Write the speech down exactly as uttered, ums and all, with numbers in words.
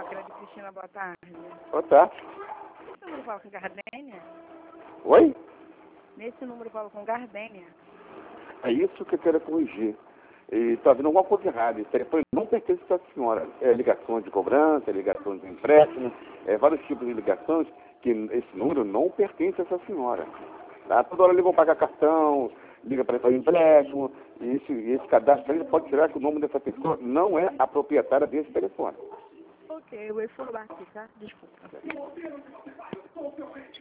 Chácara de Cristina, boa tarde. Boa tarde. Esse número fala com Gardênia? Oi? Nesse número fala com Gardênia. É isso que eu quero corrigir. Está havendo alguma coisa errada. Esse telefone não pertence a senhora. É ligações de cobrança, é ligações de empréstimo, é vários tipos de ligações que esse número não pertence a essa senhora. Tá? Toda hora ligam pagar cartão, liga para fazer empréstimo, e esse, esse cadastro aí pode tirar que o nome dessa pessoa não é a proprietária desse telefone. Ok, eu vou informar aqui, tá? Desculpa.